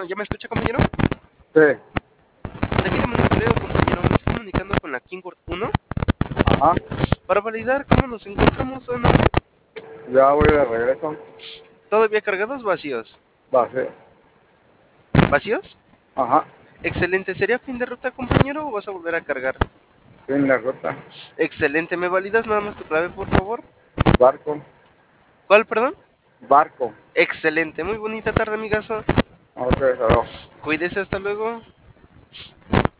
Bueno, ¿ya me escucha, compañero? Sí, Déjeme un correo, compañero. Me estoy comunicando con la Kingworth 1 ajá, para validar cómo nos encontramos o no. ya voy de regreso. ¿Todavía cargados vacíos? Base, ¿Vacíos? ajá, Excelente. ¿Sería fin de ruta, compañero, o vas a volver a cargar? fin de ruta, Excelente. ¿Me validas nada más tu clave, por favor? barco, ¿Cuál, perdón? barco. Excelente. Muy bonita tarde, amigazo. Ok, hello. Cuídese, hasta luego.